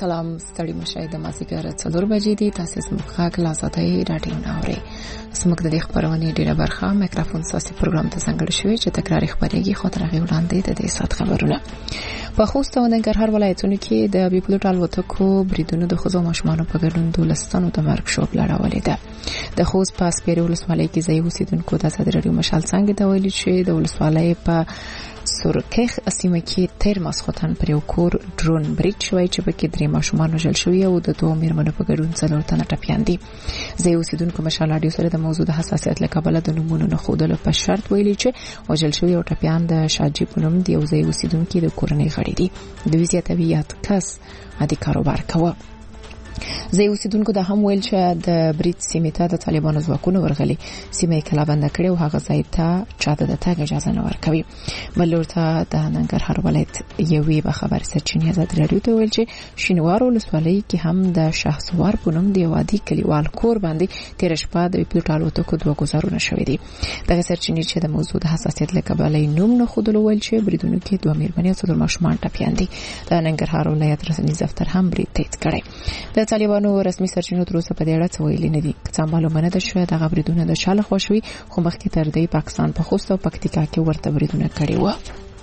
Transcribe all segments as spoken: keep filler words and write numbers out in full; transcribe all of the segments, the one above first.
سلام ستړي مشای د مازیګر څلور بجې دي. تاسو زموږ غږ لا ساتي رادیو ناوري. زموږ د خبرونه ډیره برخه میکروفون ساسي پروګرام ته څنګه شوی چې تکرار خبرېږي خاطر غي وړاندې د دې سات خبرونه په خوست او ننګرهار ولایتونو کې د بیپلوټ الوتکو بریدونو د خزو ماشومانو په ګډون دولستانو د مرګ شوب لړولې ده. د خوست پاس پیری ولسوالۍ کې ځای اوسیدونکو د ازادي رادیو مشال څنګه د ویلي چې د ولسوالۍ په سورکیخ اسیمه کې تیر ماسختن پر یو کور ډرون برید شوی چې پکې درې ماشومان وژل شوی او د دوه میرمنو په ګډون څلور تنه ټپیان دي. ځای اوسیدونکو مشال رادیو سره د موضوع د حساسیت لکبله د نمونو نه خودلو په شرط ویلي چې وژل شوی او ټپیان د شاجی په نوم دی او ځای اوسیدونکو د کورنۍ غړي دي. د ویزه طبيعت کس ادي کاروبار کوي. زه اوسیدونکو د هم ویل چې د بریټ سیمه ته د طالبانو ځواکونو ورغلي سیمه کلا بند کړي او هغه ځای ته چاته د تاګ اجازه نه ورکوي. بلور ته د ننګرهار ولایت یوې به خبر سرچینې آزاد رادیو ته ویل چې شینوار ولسوالۍ کې هم د شهسوار په نوم دی وادي کلیوال کور باندې تیر شپه د پیټالو ته دوه گزارونه شوې دي. د سرچینې چې د موضوع د حساسیت لکبله نوم نه خودلو ویل چې بریدونو کې دوه میرمنې او څلور ماشومان ټپیان دي. د ننګرهار ولایت رسنی دفتر هم برید تایید کړی. د طالبانو رسمي سرچینو تر اوسه په دې اړه څه ویلي نه دي. که معلومه نه ده چې دا غبرګونونه د شاله خوشوي خو مخکې تر دې پاکستان په خوست او پکتیکا کې ورته بریدونه کړي و.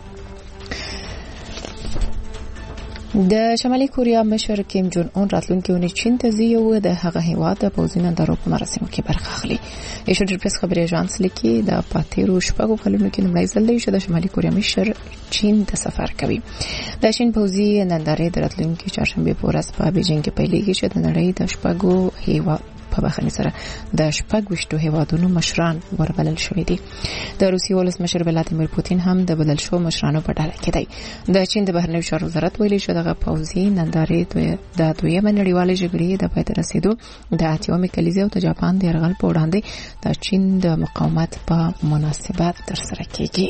د شمالي کوریا مشر کیم جون اون راتلونکي اونۍ چین ته ځي او د هغه هیواد د پوځي نندارو په مراسمو کې برخه اخلي. ایشوډر پریس خبري اژانس لیکي د پاتیرو شپږو کلونو کې لومړی ځل دی چې د شمالي کوریا مشر چین ته سفر کوي. د چین پوځي نندارې د راتلونکي چهارشنبه په ورځ په بیجینګ کې پیلېږي چې د نړۍ د شپږو هیواد په بخښنې سره د شپږ وشتو هیوادونو مشران وربلل شوې دي. د روسیې ولسمشر ولادیمیر پوتین هم د بدل شو مشرانو په ډله کې دی. د چین د بهرنیو چارو وزارت ویلي چې دغه پوځي نندارې د دویمه نړیوالې جګړې د پای ته رسیدو د اتیومي کلیزې او د جاپان د یرغل په وړاندې د چین د مقاومت په مناسبت ترسره کیږي.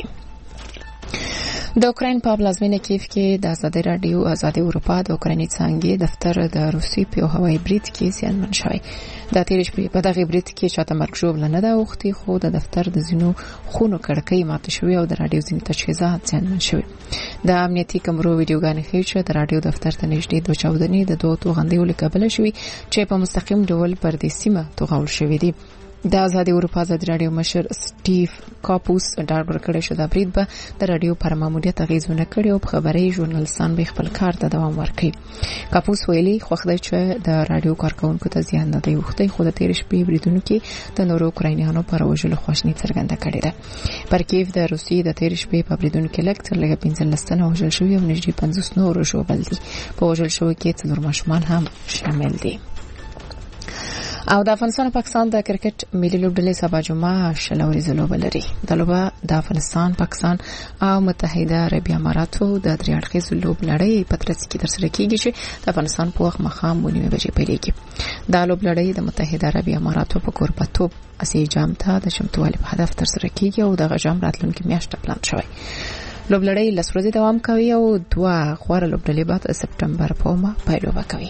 د اوکراین په پلازمینه کیف کې د ازادي رادیو ازادي اروپا د اوکرایني څنګه دفتر د روسي په هوایي برید کې زیانمن شوی. د تیر شپې په دغه برید کې چاته مرګ شوب نه ده اوختي خو د دفتر د زینو خونو کړکۍ ماته شوی او د رادیو زینو تجهیزات زیانمن شوی. د امنیتي کمرو ویډیوګانې ښیي چې د رادیو دفتر ته نږدې دوه چاودنې د دوه توغندیو لکبله شوی چې په مستقیم ډول پر دې سیمه توغول شوی دی. د ازادي اروپا ازادي رادیو مشر سټیف کاپوس ډاډ ورکړی چې د برید به د رادیو پر ماموریت اغیزونه کړي او خبري ژورنالیستان به خپل کار ته دوام ورکړي. کاپوس ویلي خو خدای چې د رادیو کارکونکو ته زیان نه دی وخته خو د تیر شپې بریدونو کې د نورو اوکراینیانو پر وژلو خوښنی څرګنده کړې ده. پر کیف د روسي د تیر شپې په بریدونو کې لږ تر لږه پنځلس تنه وژل شوي او نږدې پنځوس نور ژوبل دي. په وژل شوو کې څلور ماشومان هم شامل دي. او د افغانستان او پاکستان د کرکټ ملي لوبډلې سبا جمعه شلوري زلوبه لري. د لوبه د افغانستان، پاکستان او متحده عربي اماراتو د درې اړخیزو لوبلړۍ په ترڅ کې ترسره کیږي چې د افغانستان په وخت مخام ونیمه بجې پیلېږي. دا لوبلړۍ د متحده عربي اماراتو په کوربتوب اسیا جام ته د شمتوالي په هدف ترسره کیږي او د غجام راتلونکي میاشت پلان شوی. لوبلړۍ لس ورځې دوام کوي او دوه غوړه لوبډلې به د سپټمبر په اومه پیل وکوي.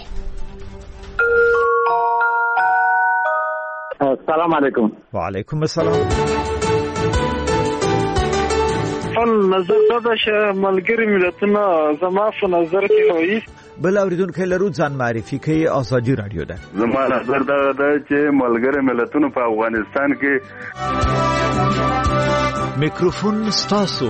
السلام علیکم. وعلیکم السلام. فن نظر دا چې ملګری ملتونه زما په نظر کې وایي بل اوریدونکو لرو ځان معرفي کوي. ازادي رادیو ده. زما نظر دا ده چې ملګری ملتونه په افغانستان کې میکروفون ستاسو.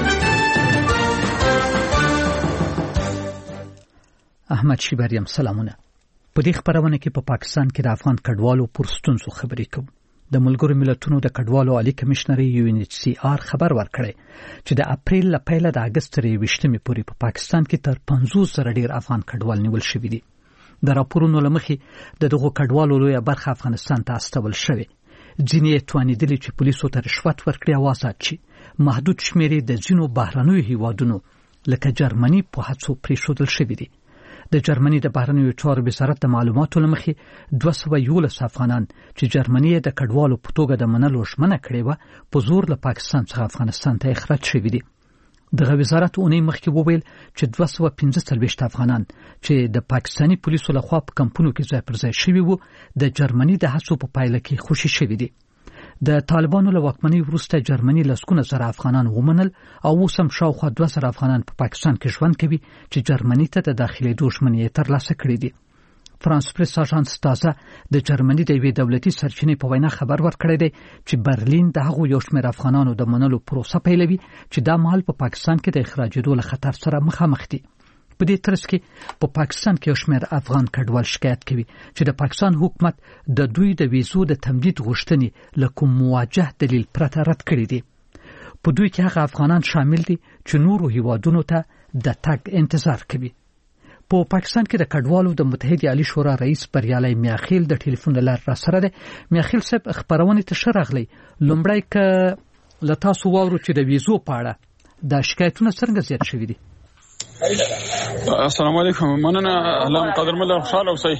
احمد شیبریم سلامونه. په دې خبرونه کې په پا پاکستان کې د افغان کډوالو پر ستونزو خبرې کوم. د ملګرو ملتونو د کډوالو عالی کمشنر یو ان ایچ سی آر خبر ورکړی چې د اپریل ل پیله د اگست تر یوویشتمې پورې په پا پاکستان کې تر پنځوس زره ډیر افغان کډوال نیول شوي دي. د راپورونو لمخې د دغو کډوالو لویه برخه افغانستان ته استول شوی. ځینې یې توانېدلي چې پولیسو ته رشوت ورکړي او آزاد شي. محدود شمېرې د ځینو بهرنیو هیوادونو لکه جرمني په هڅو پرېښودل شوي دي. د جرمني د بهرنیو چارو وزارت د معلوماتو لمخې دوه سوه یولس افغانان چې جرمني د کډوالو په توګه د منلو ژمنه کړې وه په زور له پاکستان څخه افغانستان ته اخراج شوي دي. دغه وزارت اونۍ مخکې وویل چې دوه سوه پنځه څلوېښت افغانان چې د پاکستاني پولیسو لخوا په کمپونو کې ځای پر ځای شوي وو د جرمني د هڅو په پایله کې خوشي شوي دي. د طالبانو له واکمنۍ وروسته جرمني لسګونه زره افغانان ومنل او اوس هم شاوخوا دوه زره افغانان په پا پاکستان کې ژوند کوي چې جرمني ته د داخلېدو ژمنې ترلاسه کړې دي. فرانس پریس اژانس تازه د جرمني د یوې دولتي سرچینې په وینا خبر ورکړی دی چې برلین د هغو یو شمېر افغانانو د منلو پروسه پیلوي چې دا مهال په پا پاکستان کې د اخراجېدو له خطر سره مخامخ دي. په دې ترڅ کې په پاکستان کې یو شمېر افغان کډوال شکایت کوي چې د پاکستان حکومت د دوی د ویزو د تمدید غوښتنې له کوم مواجه دلیل پرته رد کړي دي. په دوی کې هغه افغانان شامل دي چې نورو هیوادونو ته د تګ انتظار کوي. په پا پاکستان کې د کډوالو د متحده عالی شورا رئیس بریالي میاخیل د ټلیفون لار را سره ده. میاخیل صاحب خبرونه ته شرغلی لومړی ک لتا سو وورو چې د ویزو په اړه د شکایتونو څنګه زیات شوي دي. السلام علیکم. مننه علام قدر مله خوشاله اوسئ.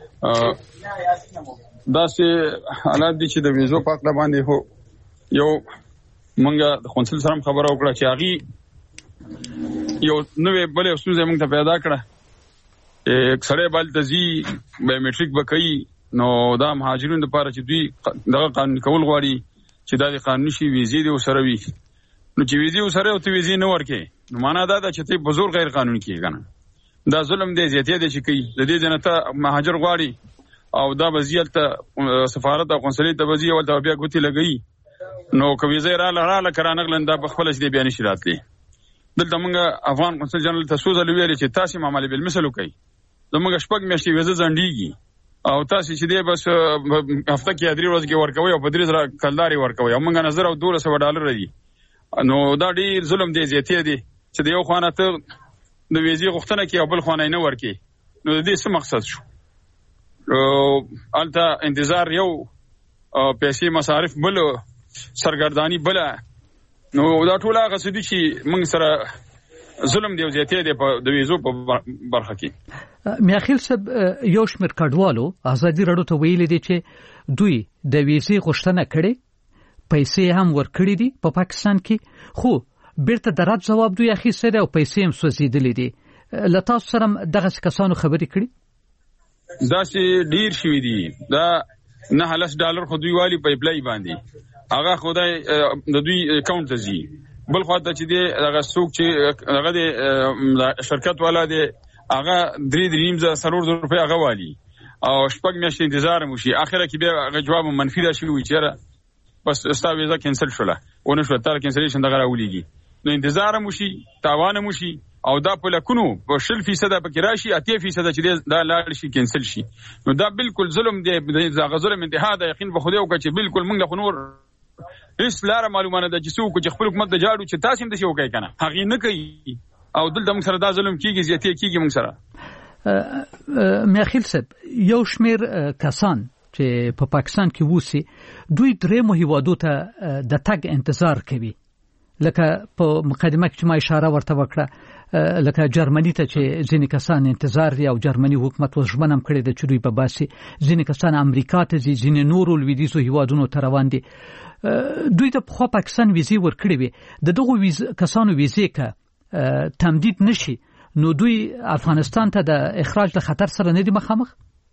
دا چې حالات دي چې د ویزو په اړه باندې هو یو مونږه د قونسل سره خبره وکړه چې هغه یو نوې بلې افسوس موږ ته پیدا کړه. یک سړی بل تزي بایومټریک وکړي نو دا مهاجرینو لپاره چې دوی دغه قانون کول غواړي چې دا د قانوني شي ویزې دی وسره وي نو چې ویزې وسره او ته ویزې نه ورکې نو معنا دا ده چې ته په زور غیر قانوني کیږي کنه. دا ظلم دی زیاتې دی چې کوي د دې جنته مهاجر غواړي او دا وزیل ته سفارت او قونسلیت ته وزیل ولته بیا ګوتی لګي نو کوي زه را لاله کرانغلن دا بخپل چې بیان شي راتلی. دلته موږ افغان قونسل جنرال ته سوزل ویل چې تاسو معاملې بل مثال کوي زموږ شپږ میاشتې ویزه ځنډیږي او تاسو چې دی بس هفته کې درې ورځې کې ورکوي او په درې زره کلداري ورکوي او موږ نظر او دوه سوه ډالر دی. نو دا ډیر ظلم دی زیاتې دی چې د یو خوانه ته د ویزې غوښتنه کوي او بل خوانه نه ورکي. نو د دې څه مقصد شو؟ الته انتظار یو پیسې مصارف بل سرګردانی بل نو دا ټول هغه څه دي چې موږ سره ظلم دی زیاتې دی په د ویزو په برخه کې. میاخیل صاحب یو شمېر کډوالو ازادي راډیو ته ویلي دي چې دوی د ویزې غوښتنه کړې پیسې هم ورکړي دي په پا پاکستان کې خو بیرته د رد جواب دوی اخیستی دی او پیسې هم سوځېدلې دي. له تاسو سره دغسې کسانو خبرې کړي؟ داسې ډیر شوي دي. دا نه لس ډالر خو دوی والي په اپلای باندې هغه خدای د دوی اکاونټ ته ځي. بل خوا ته چې دی هغه څوک چې هغه د شرکت والا دی هغه درې دریم زره څلور زره روپۍ هغه والي او شپږ میاشتې انتظار هم وشي. اخره کې بیا هغه جواب منفي راشي وي چې بس ستا ویزه کینسل شوله ونه شوه تا کینسلیشن دغه راولیږي. نو انتظار هم وشي تاوان هم وشي او دا په لکونو په شل فیصده پکې راشي اتیا فیصده چې دا لاړ شي کینسل شي. نو دا بالکل ظلم دی. دا ظلم انتها د یقین په خدای وکړي چې بالکل موږ له نور هیڅ لاره معلومانه ده چې څوک چې خپل حکومت د جاړو چې تاسو هم د شي وکړي کنه هغه نه کوي او دلته موږ سره دا ظلم کیږي زیاتې کیږي موږ سره. میاخیل صاحب یو شمېر کسان چې په پاکستان کې ووسي دوی درېیمو هیوادو ته د تګ انتظار کوي لکه په مقدمه کې چې ما اشاره ورته وکړه لکه جرمني ته چې ځینې کسان انتظار دي او جرمني حکومت اوس ژمنه هم کړې ده چې دوی به باسي. ځینې کسان امریکا ته ځي ځینې نورو لویدیځو هیوادونو ته روان دي. دوی ته پخوا پاکستان ویزې ورکړې وي د دغو کسانو ویزې که تمدید نشي نو دوی افغانستان ته د اخراج له خطر سره نه دي مخامخ؟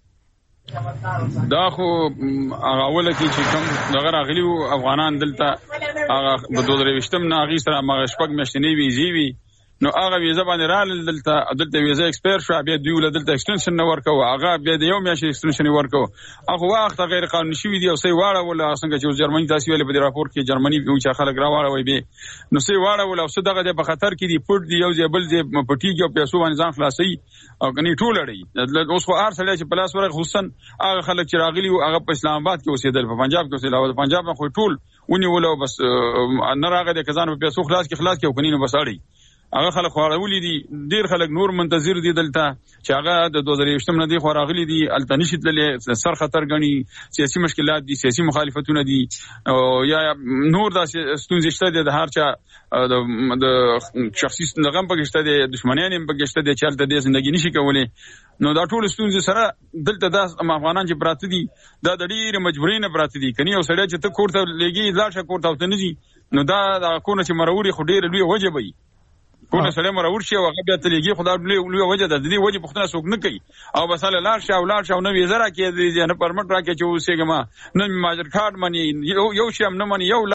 دا خو هغه اوله کې چې کوم دغه راغلي وو افغانان دلته هغه په دوه زره ویشتم نه هغې سره هماغه شپږ میاشتنۍ ویزې وي نو هغه ویزه باندې رالل دلته دلته ویزه ایکسپایر شوه بیا دوی له دلته ایکسټنشن نه ورکوه هغه بیا د یو میاشتې ایکسټنشن یې ورکوه هغه وخت غیر قانوني شوي دي او څه یې واړول څنګه چې اوس جرمني تاسې ویلې په دې راپور کې جرمني چې خلک راواړوئ بیا نو څه یې واړول او څه دغه دی په خطر کې دي پټ دي یو ځای بل ځای پټېږي او پیسو باندې ځان خلاصوي او کني ټول اړوي. اوس خو هر سړی چې په لاس ورغی خصوصا هغه خلک چې راغلي وو هغه په اسلام آباد کې اوسېدل په پنجاب کې اوسېدل او د پنجاب نه خو ټول ونیول او بس نه راغی د کسانو په پیسو خلاص کې خلاص کې او کني نو بس اړوي هغه خلک خو راغلي دي ډیر خلک نور منتظر دي دلته چې هغه د دوه زره ویشتم نه دي خو راغلي دي الته نشي تللی سر خطر غني سیاسي مشکلات دي سیاسي مخالفتونه دي او یا نور د ستونزې شته دي د هر چا د شخصي نغم پکې دي دښمنان هم پکې دي چې الته د ژوندۍ نشي کولای نو دا ټول ستونزې سره دلته د افغانان چې پراته دي دا د ډیر مجبورین پراته دي کني او سړی چې ته کوړه لګي لاشه کوړه ته نه دي نو دا د کوونه چې مروري خو ډیر لوی وجه وي کونه سره مر ورشي او هغه بیا تلګي خدای لوی وجه د دې وجه پختنه سوق نه کوي او بساله لار شاو لار شاو نو ویزه را کې دي نه پرمټ را کې چې اوسېګما نن ماجر کارت منی یو یو شم نه منی یو